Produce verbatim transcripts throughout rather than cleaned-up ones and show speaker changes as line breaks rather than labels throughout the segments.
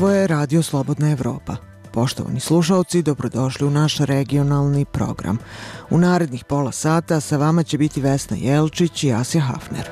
Ovo je Radio Slobodna Evropa. Poštovani slušaoci, dobrodošli u naš regionalni program. U narednih pola sata sa vama će biti Vesna Jelčić i Asja Hafner.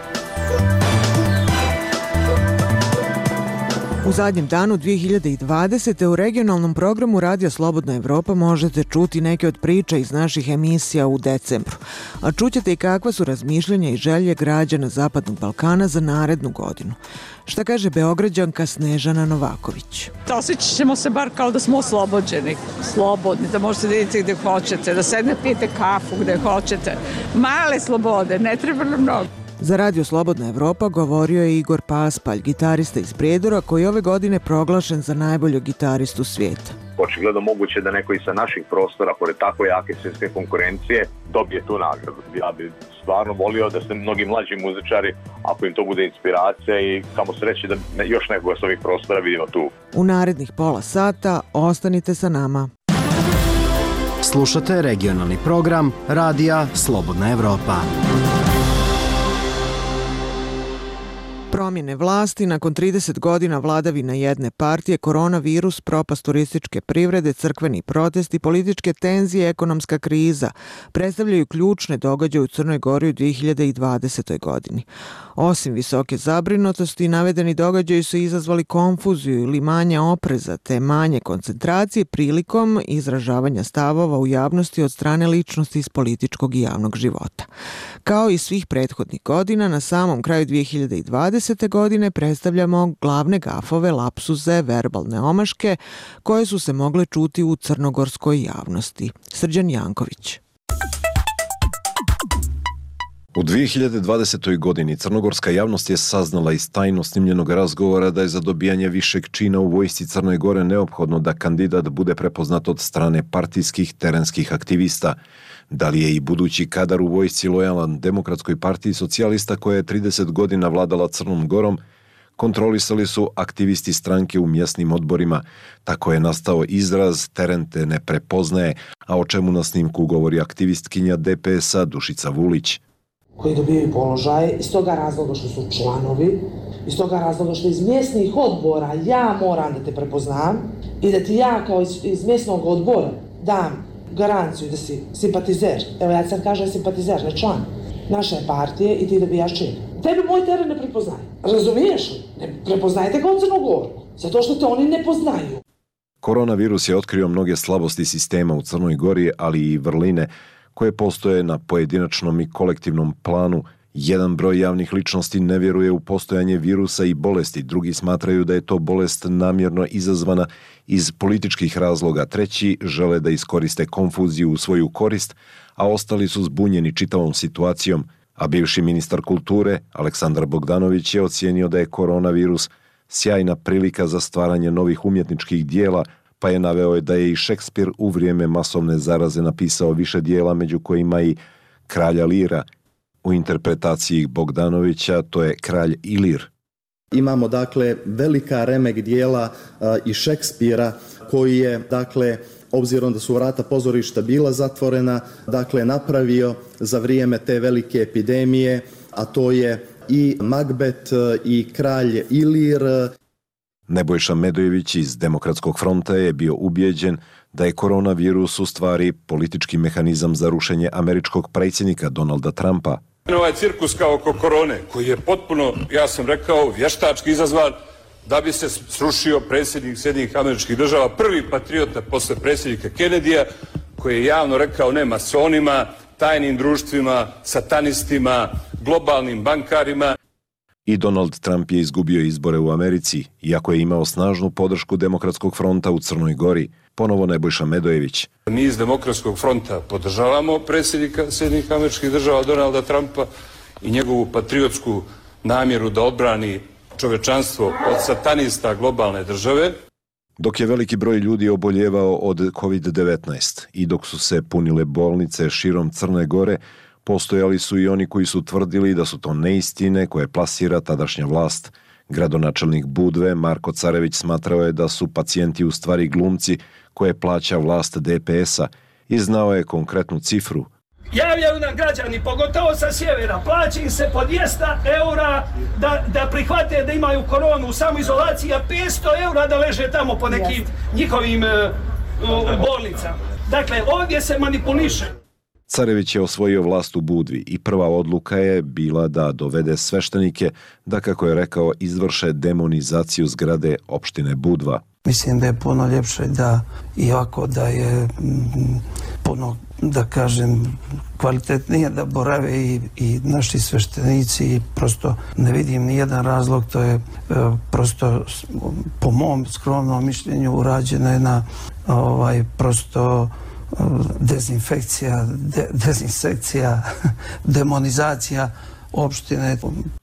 U zadnjem danu dvije hiljade dvadesete. u regionalnom programu Radija Slobodna Evropa možete čuti neke od priča iz naših emisija u decembru, a čućete i kakva su razmišljanja i želje građana Zapadnog Balkana za narednu godinu. Šta kaže Beograđanka Snežana Novaković?
Osjećat ćemo se bar kao da smo oslobođeni, slobodni, da možete da idete gde hoćete, da sedne pijete kafu gde hoćete. Male slobode, ne treba nam mnogo.
Za Radio Slobodna Evropa govorio je Igor Paspalj, gitarista iz Prijedora, koji je ove godine proglašen za najboljeg gitaristu svijeta.
Očigledno moguće da neko i sa naših prostora, pored tako jake svjetske konkurencije, dobije tu nagradu. Ja bih stvarno volio da se mnogi mlađi muzičari, ako im to bude inspiracija, i kamo sreće da još nekoga s ovih prostora vidimo tu.
U narednih pola sata ostanite sa nama.
Slušate regionalni program Radija Slobodna Evropa.
Promjene vlasti nakon trideset godina vladavina jedne partije, koronavirus, propast turističke privrede, crkveni protesti, političke tenzije, ekonomska kriza predstavljaju ključne događaje u Crnoj Gori u dvije hiljade dvadesetoj. godini. Osim visoke zabrinutosti, navedeni događaji su izazvali konfuziju ili manje opreza te manje koncentracije prilikom izražavanja stavova u javnosti od strane ličnosti iz političkog i javnog života. Kao i svih prethodnih godina, na samom kraju dvije hiljade dvadesete. godine predstavljamo glavne gafove, lapsuze, verbalne omaške koje su se mogle čuti u crnogorskoj javnosti. Srđan Janković.
U dvije hiljade dvadesetoj. godini crnogorska javnost je saznala iz tajno snimljenog razgovora da je za dobijanje višeg čina u vojsci Crne Gore neophodno da kandidat bude prepoznat od strane partijskih terenskih aktivista. Da li je i budući kadar u vojsci lojalan Demokratskoj partiji socijalista koja je trideset godina vladala Crnom Gorom, kontrolisali su aktivisti stranke u mjesnim odborima. Tako je nastao izraz teren te ne prepoznaje, a o čemu na snimku govori aktivistkinja D P S-a Dušica Vulić.
Koji dobijaju položaje iz toga razloga što su članovi, iz toga razloga što iz mjesnih odbora ja moram da te prepoznam i da ti ja kao iz, iz mjesnog odbora dam garanciju da si simpatizer. Evo ja sad kažem simpatizer, ne član naše partije i ti dobijaš čin. Tebi moj teren ne prepoznaje. Razumiješ li? Ne prepoznajete ga u Crnu Goru, zato što te oni ne poznaju.
Koronavirus je otkrio mnoge slabosti sistema u Crnoj Gori, ali i vrline koje postoje na pojedinačnom i kolektivnom planu. Jedan broj javnih ličnosti ne vjeruje u postojanje virusa i bolesti, drugi smatraju da je to bolest namjerno izazvana iz političkih razloga, treći žele da iskoriste konfuziju u svoju korist, a ostali su zbunjeni čitavom situacijom, a bivši ministar kulture Aleksandar Bogdanović je ocijenio da je koronavirus sjajna prilika za stvaranje novih umjetničkih dijela, pa je naveo da je i Šekspir u vrijeme masovne zaraze napisao više dijela, među kojima i Kralja Lira. U interpretaciji Bogdanovića to je Kralj Ilir.
Imamo dakle velika remek dijela uh, i Šekspira koji je dakle obzirom da su vrata pozorišta bila zatvorena, dakle napravio za vrijeme te velike epidemije, a to je i Magbet i Kralj Ilir.
Nebojša Medojević iz Demokratskog fronta je bio ubijeđen da je koronavirus u stvari politički mehanizam za rušenje američkog predsjednika Donalda Trumpa.
Ovaj cirkus kao oko korone, koji je potpuno, ja sam rekao, vještački izazvan da bi se srušio predsjednik Sjedinjenih Američkih Država, prvi patriota posle predsjednika Kennedyja, koji je javno rekao ne masonima, tajnim društvima, satanistima, globalnim bankarima.
I Donald Trump je izgubio izbore u Americi, iako je imao snažnu podršku Demokratskog fronta u Crnoj Gori. Ponovo Nebojša Medojević.
Mi iz Demokratskog fronta podržavamo predsjednika Sjedinjenih Američkih Država Donalda Trumpa i njegovu patriotsku namjeru da odbrani čovečanstvo od satanista globalne države.
Dok je veliki broj ljudi oboljevao od kovid devetnaest i dok su se punile bolnice širom Crne Gore, postojali su i oni koji su tvrdili da su to neistine koje plasira tadašnja vlast. Gradonačelnik Budve Marko Carević smatrao je da su pacijenti u stvari glumci koje plaća vlast D P S-a i znao je konkretnu cifru.
Javljaju nam građani, pogotovo sa sjevera, plaća im se po dvjesto eura da, da prihvate da imaju koronu u samoizolaciji, a petsto eura da leže tamo po nekim njihovim uh, bolnicama. Dakle, ovdje se manipuliše.
Carević je osvojio vlast u Budvi i prva odluka je bila da dovede sveštenike da, kako je rekao, izvrše demonizaciju zgrade opštine Budva.
Mislim da je puno ljepše da i ovako da je m, puno, da kažem, kvalitetnije da borave i, i naši sveštenici i prosto ne vidim ni jedan razlog, to je e, prosto po mom skromnom mišljenju urađena jedna ovaj, prosto dezinfekcija, de, dezinsekcija, demonizacija opštine.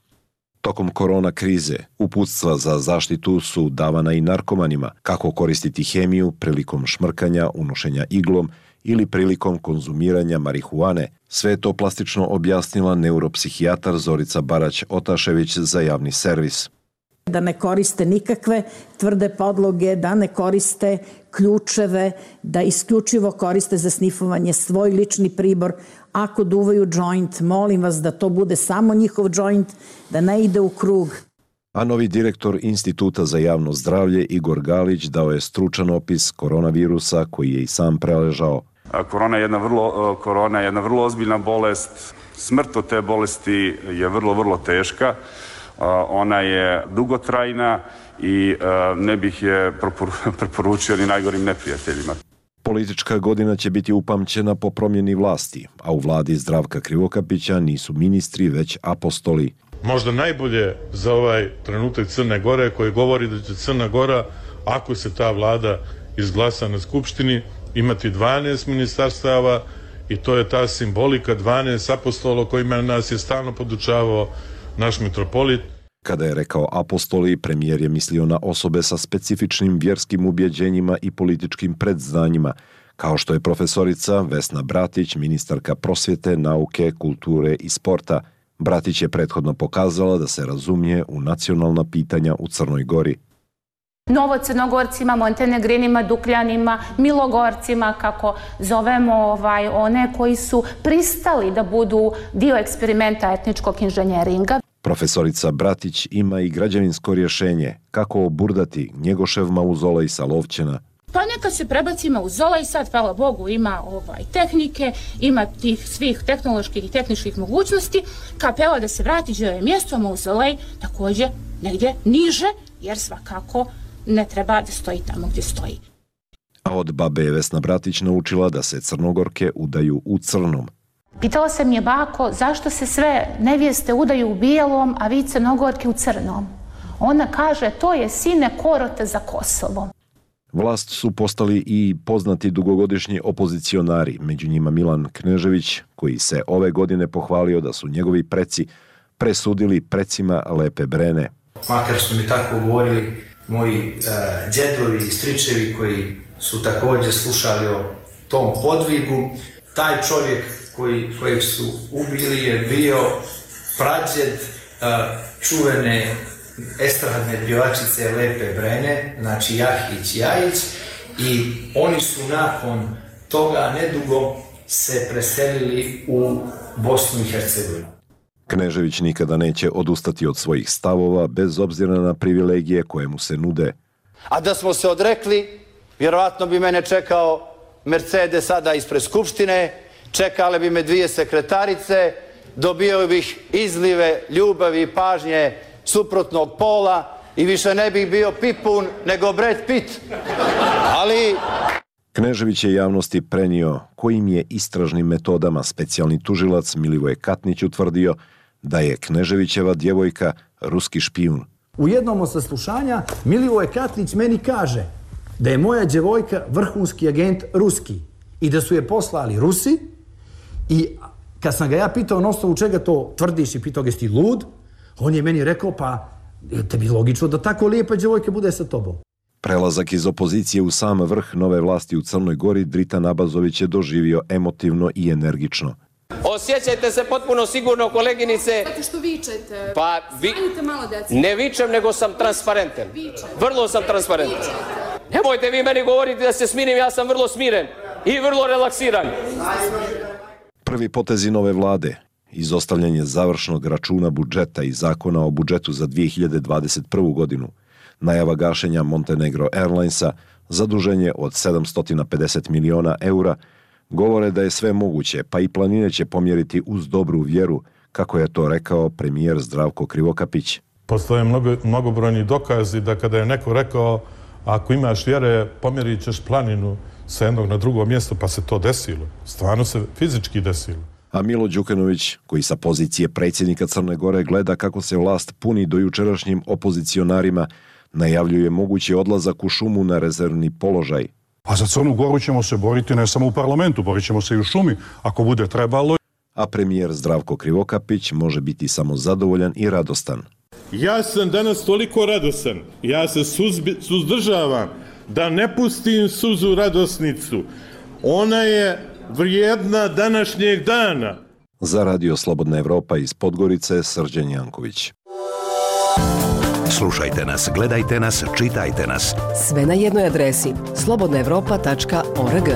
Tokom korona krize uputstva za zaštitu su davana i narkomanima, kako koristiti hemiju prilikom šmrkanja, unošenja iglom ili prilikom konzumiranja marihuane. Sve je to plastično objasnila neuropsihijatar Zorica Barać-Otašević za javni servis.
Da ne koriste nikakve tvrde podloge, da ne koriste ključeve, da isključivo koriste za snifovanje svoj lični pribor. Ako duvaju džoint, molim vas da to bude samo njihov džoint, da ne ide u krug.
A novi direktor Instituta za javno zdravlje Igor Galić dao je stručan opis koronavirusa koji je i sam preležao.
Korona je jedna vrlo, korona je jedna vrlo ozbiljna bolest. Smrt od te bolesti je vrlo, vrlo teška. Ona je dugotrajna i ne bih je preporučio ni najgorim neprijateljima.
Politička godina će biti upamćena po promjeni vlasti, a u vladi Zdravka Krivokapića nisu ministri, već apostoli.
Možda najbolje za ovaj trenutak Crne Gore, koji govori da će Crna Gora, ako se ta vlada izglasa na Skupštini, imati dvanaest ministarstava i to je ta simbolika dvanaest apostola kojima nas je stalno podučavao naš mitropolit.
Kada je rekao apostoli, premijer je mislio na osobe sa specifičnim vjerskim ubjeđenjima i političkim predznanjima, kao što je profesorica Vesna Bratić, ministarka prosvjete, nauke, kulture i sporta. Bratić je prethodno pokazala da se razumije u nacionalna pitanja u Crnoj Gori.
Novocrnogorcima, Montenegrinima, Dukljanima, Milogorcima, kako zovemo ovaj, one koji su pristali da budu dio eksperimenta etničkog inženjeringa.
Profesorica Bratić ima i građevinsko rješenje kako oburdati Njegošev mauzolej sa Lovćena.
Pa neka se prebaci mauzolej, sad, hvala Bogu, ima ovaj, tehnike, ima tih svih tehnoloških i tehničkih mogućnosti, kapela da se vrati gdje je mjesto, mauzolej također negdje niže, jer svakako ne treba da stoji tamo gdje stoji.
A od babe je Vesna Bratić naučila da se Crnogorke udaju u crnom.
Pitala sam je bako zašto se sve nevjeste udaju u bijelom, a vi Crnogorke u crnom. Ona kaže to je sine korote za Kosovo.
Vlast su postali i poznati dugogodišnji opozicionari, među njima Milan Knežević, koji se ove godine pohvalio da su njegovi preci presudili precima Lepe Brene.
Makar su mi tako govorili moji uh, djedovi i stričevi koji su također slušali o tom podvigu, taj čovjek koji, kojeg su ubili je bio prađed uh, čuvene estradne pjevačice Lepe Brene, znači Jahić Jajić, i oni su nakon toga nedugo se preselili u Bosnu i Hercegovinu.
Knežević nikada neće odustati od svojih stavova bez obzira na privilegije koje mu se nude.
A da smo se odrekli, vjerovatno bi mene čekao Mercedes sada ispred Skupštine, čekale bi me dvije sekretarice, dobio bih izlive ljubavi i pažnje suprotnog pola i više ne bih bio Pipun nego Brad Pitt. Ali...
Knežević je javnosti prenio kojim je istražnim metodama specijalni tužilac Milivoje Katnić utvrdio da je Kneževićeva djevojka ruski špijun.
U jednom od saslušanja Milivoje Katnić meni kaže da je moja djevojka vrhunski agent ruski i da su je poslali Rusi, i kad sam ga ja pitao na osnovu čega to tvrdiš i pitao ga jesi ti lud, on je meni rekao pa tebi logično da tako lijepa djevojka bude sa tobom.
Prelazak iz opozicije u sam vrh nove vlasti u Crnoj Gori Dritan Abazović je doživio emotivno i energično.
Osjećajte se potpuno sigurno, koleginice.
Zato što vičete.
Pa vi...
malo djece.
Ne vičem, nego sam transparentan. Vrlo sam transparentan. Nemojte vi meni govoriti da se smirim, ja sam vrlo smiren i vrlo relaksiran.
Prvi potezi nove vlade, izostavljanje završnog računa budžeta i zakona o budžetu za dvije hiljade dvadeset prvu godinu, najava gašenja Montenegro Airlinesa, zaduženje od sedamsto pedeset miliona eura, govore da je sve moguće, pa i planine će pomjeriti uz dobru vjeru, kako je to rekao premijer Zdravko Krivokapić.
Postoje mnogo, mnogobrojni dokazi da kada je neko rekao ako imaš vjere, pomjerit ćeš planinu sa jednog na drugo mjesto, pa se to desilo. Stvarno se fizički desilo.
A Milo Đukanović, koji sa pozicije predsjednika Crne Gore gleda kako se vlast puni do jučerašnjim opozicionarima, najavljuje mogući odlazak u šumu na rezervni položaj.
A za Crnu Goru ćemo se boriti ne samo u parlamentu, borit ćemo se i u šumi, ako bude trebalo.
A premijer Zdravko Krivokapić može biti samo zadovoljan i radostan.
Ja sam danas toliko radostan, ja se suzbi, suzdržavam da ne pustim suzu radosnicu. Ona je vrijedna današnjeg dana.
Za Radio Slobodna Evropa iz Podgorice, Srđan Janković.
Slušajte nas, gledajte nas, čitajte nas.
Sve na jednoj adresi slobodna evropa tačka org.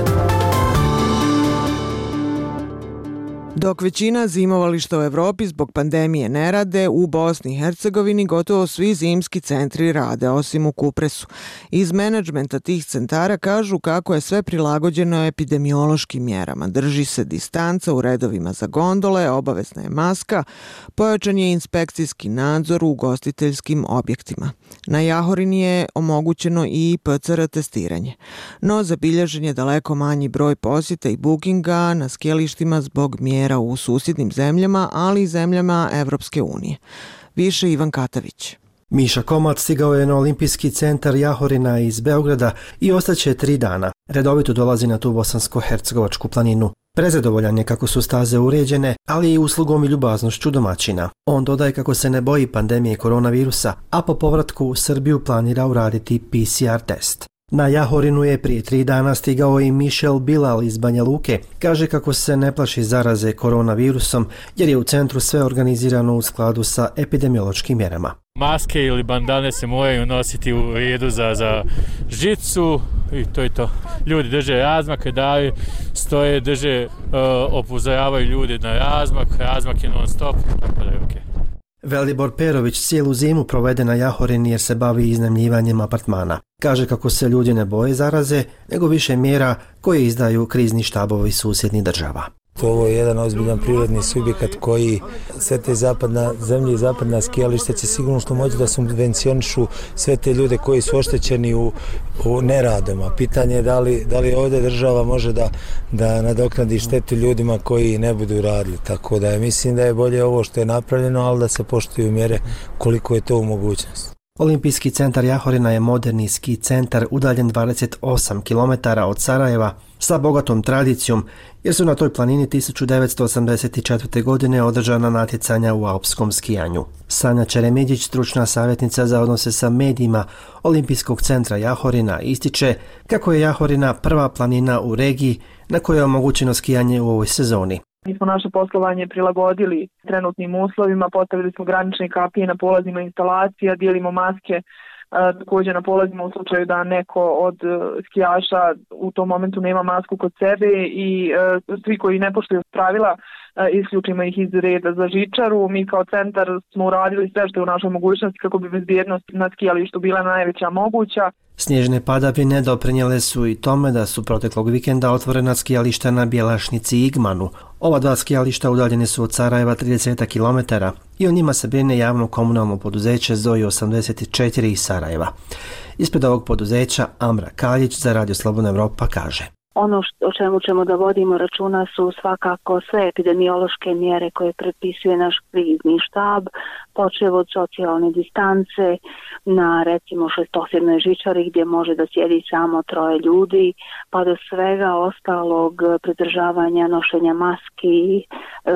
Dok većina zimovališta u Evropi zbog pandemije ne rade, u Bosni i Hercegovini gotovo svi zimski centri rade, osim u Kupresu. Iz menadžmenta tih centara kažu kako je sve prilagođeno epidemiološkim mjerama. Drži se distanca u redovima za gondole, obavezna je maska, pojačan je inspekcijski nadzor u ugostiteljskim objektima. Na Jahorini je omogućeno i P C R testiranje. No, zabilježen je daleko manji broj posjeta i bookinga na skijalištima zbog mjera u susjednim zemljama, ali i zemljama Evropske unije. Više Ivan Katavić.
Miša Komac stigao je na Olimpijski centar Jahorina iz Beograda i ostaće tri dana. Redovito dolazi na tu bosansko-hercegovačku planinu. Prezadovoljan je kako su staze uređene, ali i uslugom i ljubaznošću domaćina. On dodaje kako se ne boji pandemije koronavirusa, a po povratku u Srbiju planira uraditi P C R test. Na Jahorinu je prije tri dana stigao i Mišel Bilal iz Banja Luke. Kaže kako se ne plaši zaraze koronavirusom jer je u centru sve organizirano u skladu sa epidemiološkim mjerama.
Maske ili bandane se moraju nositi u redu za, za žicu i to je to. Ljudi drže razmak, daju, stoje, drže, uh, upozoravaju ljudi na razmak, razmak je non stop, tako da je okej.
Velibor Perović cijelu zimu provede na Jahorini jer se bavi iznajmljivanjem apartmana. Kaže kako se ljudi ne boje zaraze, nego više mjera koje izdaju krizni štabovi susjednih država.
Ovo je jedan ozbiljan prirodni subjekat koji sve te zapadna zemlje i zapadna skijališta će sigurno što moći da subvencionišu sve te ljude koji su oštećeni u, u neradama. Pitanje je da li, da li ovdje država može da, da nadoknadi štetu ljudima koji ne budu radili. Tako da je, mislim da je bolje ovo što je napravljeno, ali da se poštuju mjere koliko je to u mogućnosti.
Olimpijski centar Jahorina je moderni ski centar udaljen dvadeset osam kilometara od Sarajeva sa bogatom tradicijom jer su na toj planini tisuću devetsto osamdeset četvrte. godine održana natjecanja u alpskom skijanju. Sanja Čeremidžić, stručna savjetnica za odnose sa medijima Olimpijskog centra Jahorina, ističe kako je Jahorina prva planina u regiji na kojoj je omogućeno skijanje u ovoj sezoni.
Mi smo naše poslovanje prilagodili trenutnim uslovima, postavili smo granične kapije na polazima instalacija, dijelimo maske također na polazima u slučaju da neko od skijaša u tom momentu nema masku kod sebe i svi koji ne poštuju pravila isključimo ih iz reda za žičaru. Mi kao centar smo uradili sve što je u našoj mogućnosti kako bi bezbjednost na skijalištu bila najveća moguća.
Snježne padavine doprinijele su i tome da su proteklog vikenda otvorena skijališta na Bjelašnici i Igmanu. Ova dva skijališta udaljene su od Sarajeva trideset kilometara i o njima se brine javno komunalno poduzeće Zoji osamdeset četiri iz Sarajeva. Ispred ovog poduzeća Amra Kaljić za Radio Slobodna Evropa kaže:
Ono o čemu ćemo da vodimo računa su svakako sve epidemiološke mjere koje predpisuje naš krizni štab, počev od socijalne distance na recimo šestosjednoj žičari gdje može da sjedi samo troje ljudi, pa do svega ostalog pridržavanja nošenja maski, um,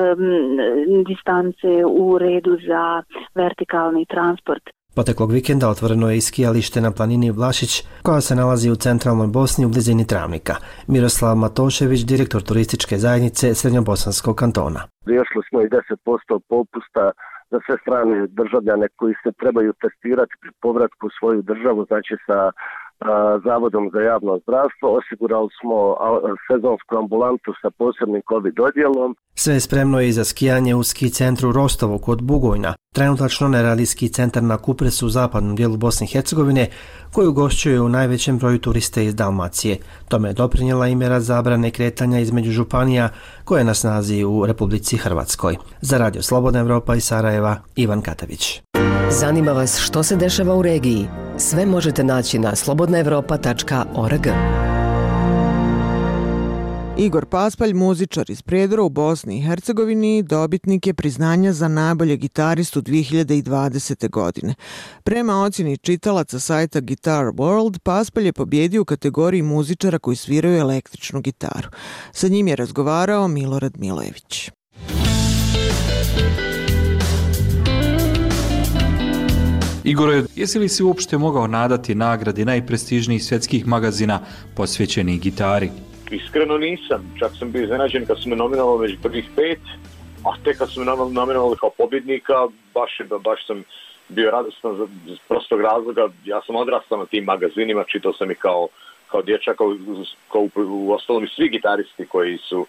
distance u redu za vertikalni transport.
Proteklog vikenda otvoreno je i skijalište na planini Vlašić, koja se nalazi u centralnoj Bosni u blizini Travnika. Miroslav Matošević, direktor turističke zajednice Srednjobosanskog kantona.
Riješili smo i deset posto popusta za sve strane državljane koji se trebaju testirati pri povratku u svoju državu, znači sa Zavodom za javno zdravstvo. Osigurali smo sezonsku ambulantu sa posebnim COVID odjelom.
Sve spremno je i za skijanje u ski centru Rostovo kod Bugojna. Trenutačno ne radi ski centar na Kupresu u zapadnom dijelu Bosne i Hercegovine, koji ugošćuje u najvećem broju turiste iz Dalmacije. Tome je doprinijela i mjera zabrane kretanja između županija koja je na snazi u Republici Hrvatskoj. Za Radio Slobodna Evropa iz Sarajeva, Ivan Katavić.
Zanima vas što se dešava u regiji? Sve možete naći na slobodna evropa tačka org.
Igor Paspalj, muzičar iz Prijedora u Bosni i Hercegovini, dobitnik je priznanja za najbolje gitaristu dvije hiljade dvadesete. godine. Prema ocjeni čitalaca sajta Guitar World, Paspalj je pobjedio u kategoriji muzičara koji sviraju električnu gitaru. Sa njim je razgovarao Milorad Milojević.
Igore, jesi li si uopšte mogao nadati nagradi najprestižnijih svjetskih magazina posvećenih gitari?
Iskreno nisam. Čak sam bio iznenađen kad su me nominovali već prvih pet, a tek kad su me nominovali kao pobjednika, baš, baš sam bio radostan za prostog razloga. Ja sam odrastao na tim magazinima, čitao sam ih kao, kao dječak, kao, kao u ostalom i svi gitaristi koji su,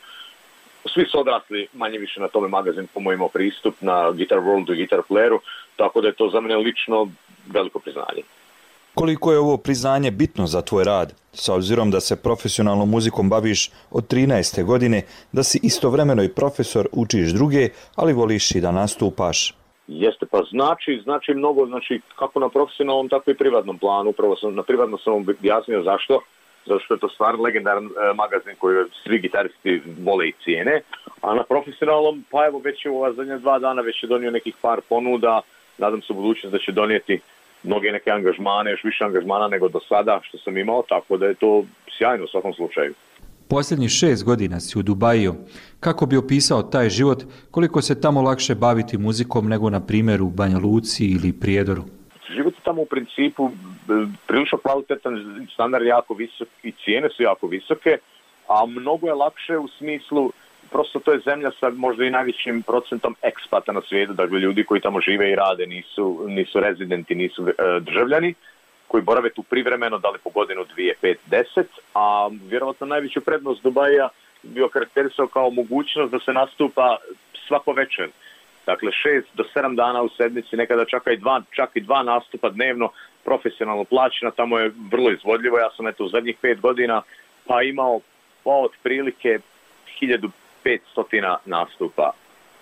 svi su odrasli manje više na tome magazin, po mojim pristup na Guitar Worldu i Guitar Playeru, tako da je to za mene lično veliko priznanje.
Koliko je ovo priznanje bitno za tvoj rad, s obzirom da se profesionalnom muzikom baviš od trinaeste godine, da si istovremeno i profesor, učiš druge, ali voliš i da nastupaš?
Jeste, pa znači, znači mnogo, znači kako na profesionalnom, tako i privatnom planu. Upravo sam, na privatnom sam objasnio zašto. Zato što je to stvarno legendaran e, magazin koji svi gitaristi vole i cijene. A na profesionalnom, pa evo već je u ova zadnja dva dana već je donio nekih par ponuda. Nadam se u budućnosti da će donijeti mnoge neke angažmane, još više angažmana nego do sada što sam imao, tako da je to sjajno u svakom slučaju.
Posljednjih šest godina si u Dubaju. Kako bi opisao taj život, koliko se tamo lakše baviti muzikom nego na primjer u Banja Luci ili Prijedoru?
Život je tamo u principu prilično kvalitetan, standard je jako visok i cijene su jako visoke, a mnogo je lakše u smislu, prosto to je zemlja sa možda i najvećim procentom ekspata na svijetu, dakle ljudi koji tamo žive i rade, nisu, nisu rezidenti, nisu e, državljani, koji borave tu privremeno, da li po godinu, dvije, pet, deset, a vjerovatno najveću prednost Dubaja bio karakterisao kao mogućnost da se nastupa svako večer. Dakle, šest do sedam dana u sedmici, nekada čak i dva, čak i dva nastupa dnevno, profesionalno plaćena, tamo je vrlo izvodljivo. Ja sam eto u zadnjih pet godina pa imao pa otprilike hiljadu petsto nastupa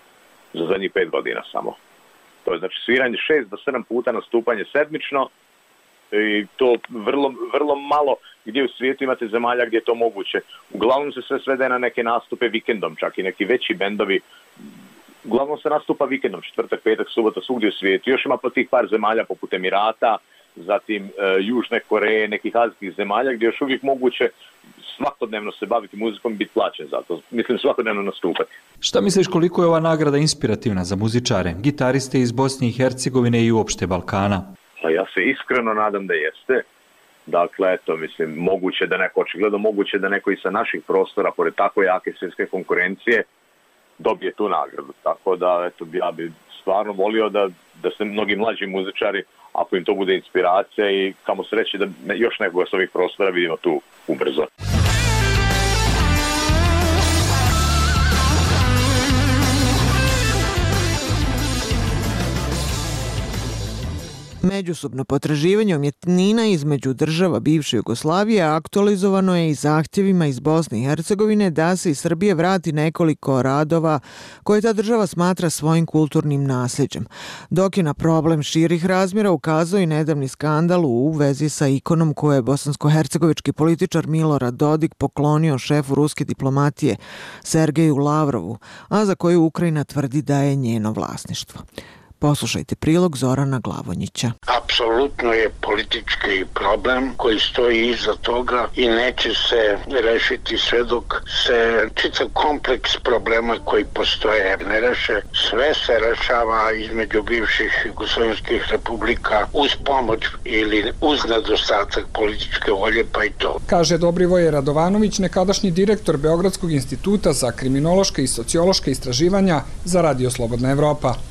za zadnjih pet godina samo. To je znači sviranje šest do sedam puta, nastupanje sedmično i to vrlo, vrlo malo gdje u svijetu imate zemalja gdje je to moguće. Uglavnom se sve svede na neke nastupe vikendom, čak i neki veći bendovi. Uglavnom se nastupa vikendom, četvrtak, petak, subota, svugdje u svijetu. Još ima po tih par zemalja poput Emirata, zatim e, Južne Koreje, nekih azijskih zemalja gdje još uvijek moguće svakodnevno se baviti muzikom i biti plaćen za to. Mislim, svakodnevno nastupati.
Šta misliš koliko je ova nagrada inspirativna za muzičare, gitariste iz Bosne i Hercegovine i uopšte Balkana?
Pa ja se iskreno nadam da jeste. Dakle, eto, mislim, moguće da neko, očigledno moguće da neko i sa naših prostora, pored tako jake svjetske konkurencije, dobije tu nagradu. Tako da, eto, ja bi stvarno volio da, da se mnogi mlađi muzičari, ako im to bude inspiracija i kamo sreće da još nekoga s ovih prostora vidimo tu ubrzo.
Međusobno potraživanje umjetnina između država bivše Jugoslavije aktualizovano je i zahtjevima iz Bosne i Hercegovine da se iz Srbije vrati nekoliko radova koje ta država smatra svojim kulturnim nasljeđem. Dok je na problem širih razmjera ukazao i nedavni skandal u vezi sa ikonom koje je bosansko-hercegovički političar Milorad Dodik poklonio šefu ruske diplomatije Sergeju Lavrovu, a za koju Ukrajina tvrdi da je njeno vlasništvo. Poslušajte prilog Zorana Glavonjića.
Apsolutno je politički problem koji stoji iza toga i neće se rešiti sve dok se čitav kompleks problema koji postoje ne reše. Sve se rešava između bivših jugoslovenskih republika uz pomoć ili uz nedostatak političke volje, pa i to.
Kaže Dobrivoje Radovanović, nekadašnji direktor Beogradskog instituta za kriminološke i sociološke istraživanja za Radio Slobodna Evropa.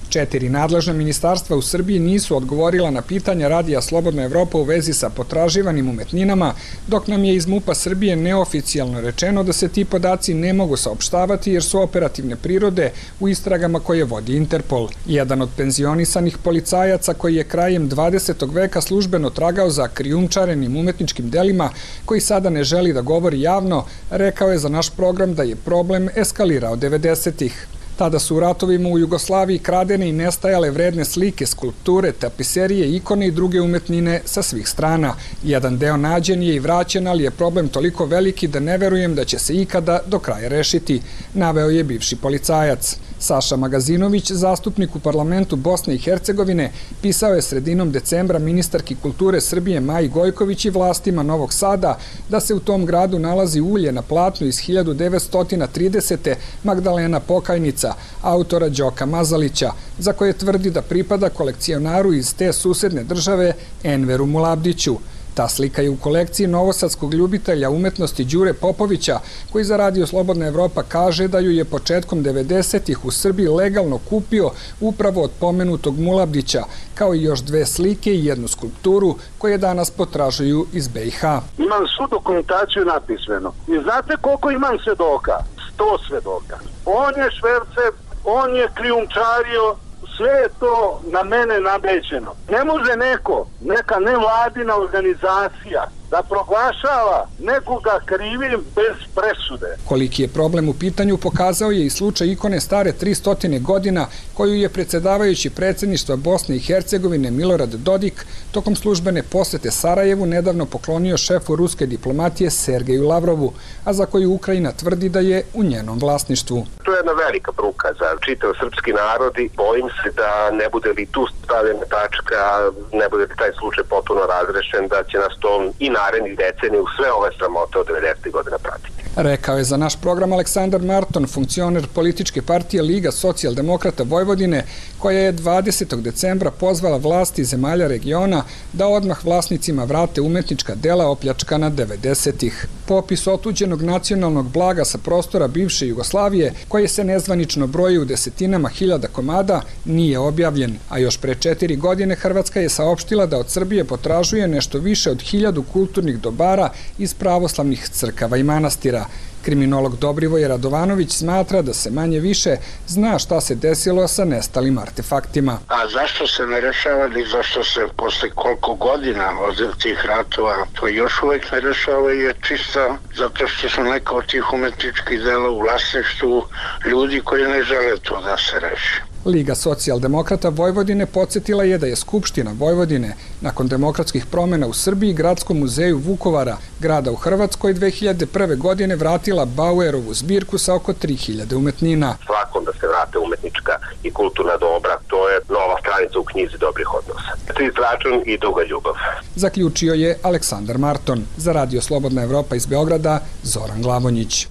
Četiri nadležna ministarstva u Srbiji nisu odgovorila na pitanja Radija Slobodna Evropa u vezi sa potraživanim umetninama, dok nam je iz MUP-a Srbije neoficijalno rečeno da se ti podaci ne mogu saopštavati jer su operativne prirode u istragama koje vodi Interpol. Jedan od penzionisanih policajaca koji je krajem dvadesetog veka službeno tragao za krijumčarenim umetničkim delima, koji sada ne želi da govori javno, rekao je za naš program da je problem eskalirao devedesetih. Tada su u ratovima u Jugoslaviji kradene i nestajale vredne slike, skulpture, tapiserije, ikone i druge umetnine sa svih strana. Jedan deo nađen je i vraćen, ali je problem toliko veliki da ne verujem da će se ikada do kraja rešiti, naveo je bivši policajac. Saša Magazinović, zastupnik u parlamentu Bosne i Hercegovine, pisao je sredinom decembra ministarki kulture Srbije Maji Gojković i vlastima Novog Sada da se u tom gradu nalazi ulje na platnu iz hiljadu devetsto tridesete. Magdalena Pokajnica, autora Đoka Mazalića, za koje tvrdi da pripada kolekcionaru iz te susedne države Enveru Mulabdiću. Ta slika je u kolekciji novosadskog ljubitelja umetnosti Đure Popovića, koji za Radio Slobodna Evropa kaže da ju je početkom devedesetih u Srbiji legalno kupio upravo od pomenutog Mulabdića, kao i još dve slike i jednu skulpturu koje danas potražuju iz B i H.
Imam svu dokumentaciju napismeno. I znate koliko imam svedoka? Sto svedoka. On je šverce, on je krijumčario, sve je to na mene nabećeno. Ne može neko, neka nevladina organizacija da proglašava nekoga krivim bez presude.
Koliki je problem u pitanju pokazao je i slučaj ikone stare tristo godina koju je predsjedavajući predsjedništva Bosne i Hercegovine Milorad Dodik tokom službene posete Sarajevu nedavno poklonio šefu ruske diplomatije Sergeju Lavrovu, a za koju Ukrajina tvrdi da je u njenom vlasništvu.
To je jedna velika bruka za čitav srpski narod i bojim se da ne bude li tu stavljena tačka, ne bude li taj slučaj potpuno razrešen, da će nas to i narednih decenija u sve ove sramote od devedesetih godina pratiti.
Rekao je za naš program Aleksandar Marton, funkcioner političke partije Liga socijaldemokrata Vojvodine, koja je dvadesetog decembra pozvala vlasti zemalja regiona da odmah vlasnicima vrate umetnička dela opljačkana devedesetih. Popis otuđenog nacionalnog blaga sa prostora bivše Jugoslavije, koje se nezvanično broji u desetinama hiljada komada, nije objavljen, a još pre četiri godine Hrvatska je saopštila da od Srbije potražuje nešto više od hiljadu kulturnih dobara iz pravoslavnih crkava i manastira. Kriminolog Dobrivoje Radovanović smatra da se manje više zna šta se desilo sa nestalim artefaktima.
A zašto se ne rešava ili zašto se posle koliko godina od tih ratova to još uvek ne rešava je čisto zato što su neka od tih umetničkih dela u vlasništvu ljudi koji ne žele to da se reši.
Liga socijaldemokrata Vojvodine podsjetila je da je Skupština Vojvodine nakon demokratskih promjena u Srbiji Gradskom muzeju Vukovara, grada u Hrvatskoj, dve hiljade prve. godine vratila Bauerovu zbirku sa oko tri hiljade umetnina.
Svakom da se vrate umetnička i kulturna dobra, to je nova stranica u knjizi dobrih odnosa. Tri račun i duga ljubav.
Zaključio je Aleksandar Marton. Za Radio Slobodna Evropa iz Beograda, Zoran Glavonjić.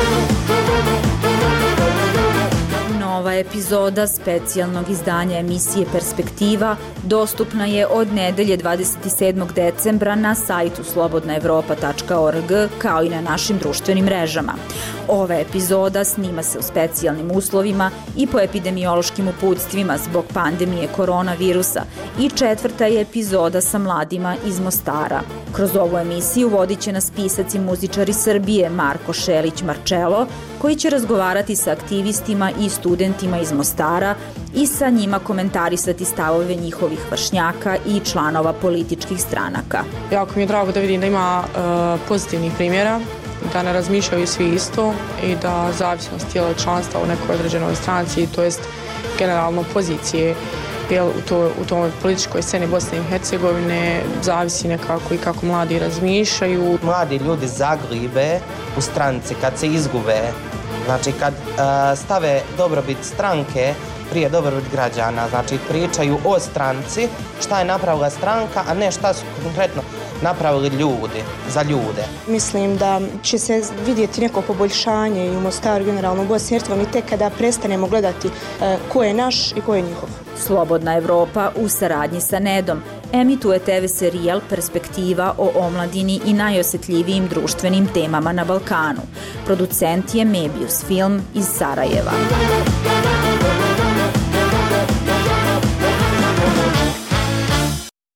Nova epizoda specijalnog izdanja emisije Perspektiva dostupna je od nedelje dvadeset sedmog decembra na sajtu slobodna evropa tačka org kao i na našim društvenim mrežama. Ova epizoda snima se u specijalnim uslovima i po epidemiološkim uputstvima zbog pandemije koronavirusa i četvrta je epizoda sa mladima iz Mostara. Kroz ovu emisiju vodit će nas pisac i muzičar iz Srbije Marko Šelić Marčelo, koji će razgovarati sa aktivistima i studentima iz Mostara i sa njima komentarisati stavove njihovih vršnjaka i članova političkih stranaka.
Jako mi je drago da vidim da ima uh, pozitivnih primjera, da ne razmišljaju svi isto i da zavisnost tijela članstva u nekoj određenoj stranci, to jest generalno pozicije jel, u, to, u toj političkoj sceni Bosne i Hercegovine zavisi nekako i kako mladi razmišljaju.
Mladi ljudi zagribe u stranci kad se izgube, znači kad uh, stave dobrobit stranke prije dobrobit građana, znači pričaju o stranci, šta je napravila stranka, a ne šta su konkretno napravili ljudi, za ljude.
Mislim da će se vidjeti neko poboljšanje i u Mostaru, generalno u Bosni i Hercegovini, tek kada prestanemo gledati e, ko je naš i ko je njihov.
Slobodna Evropa u saradnji sa Nedom emituje te ve serijal Perspektiva o omladini i najosjetljivijim društvenim temama na Balkanu. Producent je Mebius Film iz Sarajeva.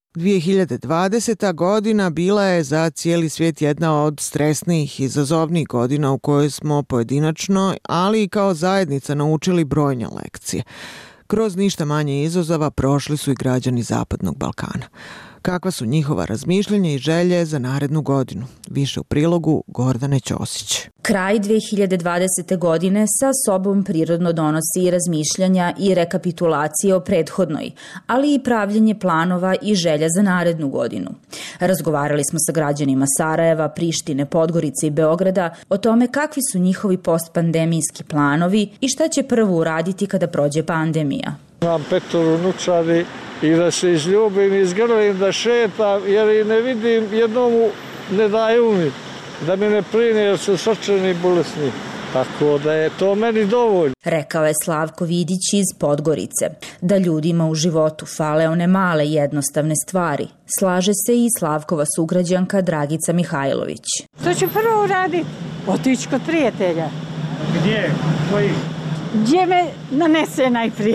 dvije hiljade dvadeseta. godina bila je za cijeli svijet jedna od stresnijih i izazovnijih godina u kojoj smo pojedinačno, ali i kao zajednica naučili brojne lekcije. Kroz ništa manje izazova prošli su i građani Zapadnog Balkana. Kakva su njihova razmišljanja i želje za narednu godinu? Više u prilogu Gordane Ćosić.
Kraj dvije hiljade dvadesete. godine sa sobom prirodno donosi i razmišljanja i rekapitulacije o prethodnoj, ali i pravljenje planova i želja za narednu godinu. Razgovarali smo sa građanima Sarajeva, Prištine, Podgorice i Beograda o tome kakvi su njihovi postpandemijski planovi i šta će prvo uraditi kada prođe pandemija.
Imam petoro unučadi i da se izljubim i izgrlim, da šetam, jer i ne vidim, jednomu ne daju mi, da mi ne prine jer su srčani i bolesni. Tako da je to meni dovoljno.
Rekao je Slavko Vidić iz Podgorice. Da ljudima u životu fale one male jednostavne stvari. Slaže se i Slavkova sugrađanka Dragica Mihajlović.
Što ću prvo uraditi? Otići kod prijatelja.
Gdje? Koji?
Gdje me nanese najprije?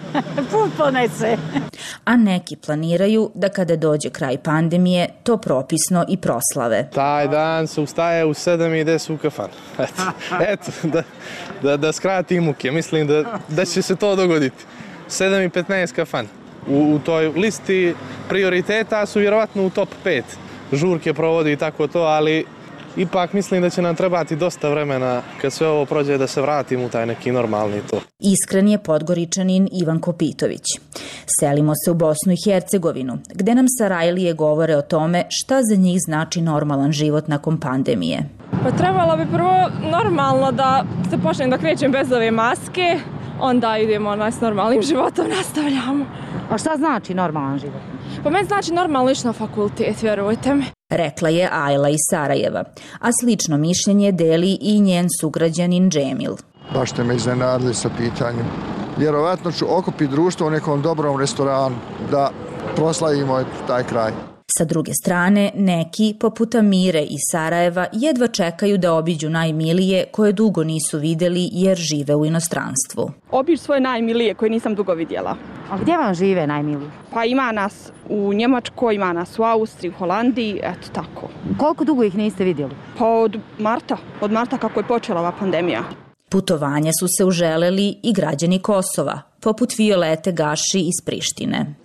Put ponese.
A neki planiraju da kada dođe kraj pandemije, to propisno i proslave.
Taj dan se ustaje u sedam i ide se u kafan. Eto, eto da, da, da skrati muke. Mislim da, da će se to dogoditi. sedam i petnaest kafan. U, u toj listi prioriteta su vjerovatno u top pet. Žurke provodi i tako to, ali ipak mislim da će nam trebati dosta vremena kad sve ovo prođe da se vratimo u taj neki normalni to.
Iskren je Podgoričanin Ivan Kopitović. Selimo se u Bosnu i Hercegovinu, gde nam Sarajlije govore o tome šta za njih znači normalan život nakon pandemije.
Pa trebalo bi prvo normalno da se počnem da krećem bez ove maske, onda idemo s normalnim životom, nastavljamo.
A šta znači normalan život?
Pa meni znači normalno ići na fakultet, vjerujte mi.
Rekla je Ajla iz Sarajeva, a slično mišljenje deli i njen sugrađanin Džemil.
Baš ste me iznenadili sa pitanjem. Vjerovatno ću okupiti društvo u nekom dobrom restoranu da proslavimo taj kraj.
Sa druge strane, neki, poput Amire iz Sarajeva, jedva čekaju da obiđu najmilije koje dugo nisu videli jer žive u inostranstvu.
Obiđu svoje najmilije koje nisam dugo vidjela.
A gdje vam žive najmiliji?
Pa ima nas u Njemačkoj, ima nas u Austriji, u Holandiji, eto tako.
Koliko dugo ih niste vidjeli?
Pa od marta, od marta kako je počela ova pandemija.
Putovanja su se uželeli i građani Kosova, poput Violete Gaši iz Prištine.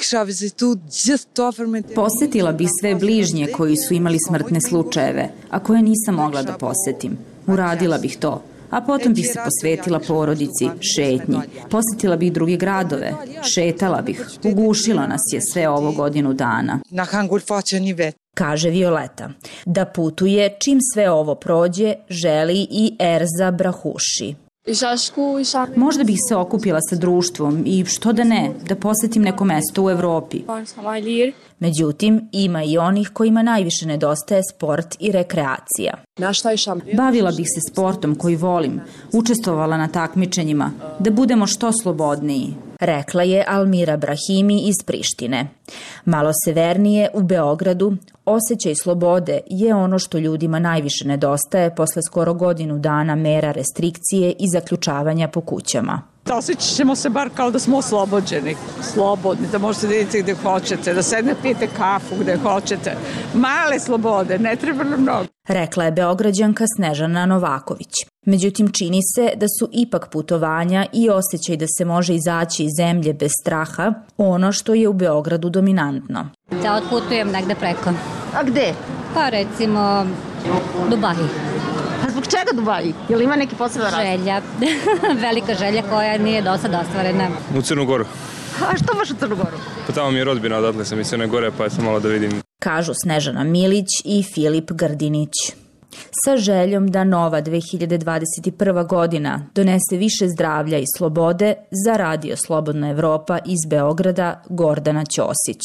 Posjetila bih sve bližnje koji su imali smrtne slučajeve, a koje nisam mogla da posjetim. Uradila bih to, a potom bih se posvetila porodici, šetnji. Posjetila bih druge gradove, šetala bih. Ugušilo nas je sve ovo godinu dana. Kaže Violeta. Da putuje čim sve ovo prođe, želi i Erza Brahuši. Možda bih se okupila sa društvom i što da ne, da posjetim neko mesto u Evropi. Međutim, ima i onih kojima najviše nedostaje sport i rekreacija. Bavila bih se sportom koji volim, učestvovala na takmičenjima, da budemo što slobodniji. Rekla je Almira Brahimi iz Prištine. Malo severnije, u Beogradu, osjećaj slobode je ono što ljudima najviše nedostaje posle skoro godinu dana mera restrikcije i zaključavanja po kućama.
Osjećat ćemo se bar kao da smo oslobođeni, slobodni, da možete da idete gde hoćete, da sedne pijete kafu gde hoćete. Male slobode, ne treba nam mnogo.
Rekla je Beograđanka Snežana Novaković. Međutim, čini se da su ipak putovanja i osjećaj da se može izaći iz zemlje bez straha ono što je u Beogradu dominantno.
Da otputujem negde preko.
A gde?
Pa recimo Dubaji.
A zbog čega Dubaji? Je li ima neki poseban razlog?
Želja, velika želja koja nije do sada ostvarena.
U Crnu Goru.
A što baš u Crnu Goru?
Pa tamo mi je rodbina, odatle sam iz Crne Gore, pa sam malo da vidim.
Kažu Snežana Milić i Filip Grdinić. Sa željom da nova dve hiljade dvadeset prva. godina donese više zdravlja i slobode, za Radio Slobodna Evropa iz Beograda Gordana Ćosić.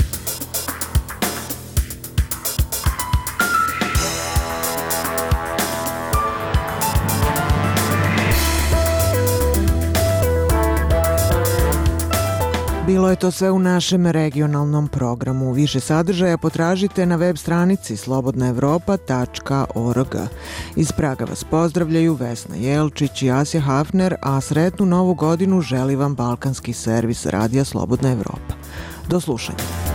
Bilo je to sve u našem regionalnom programu. Više sadržaja potražite na web stranici slobodna evropa tačka org. Iz Praga vas pozdravljaju Vesna Jelčić i Asja Hafner, a sretnu novu godinu želi vam balkanski servis Radija Slobodna Evropa. Do slušanja.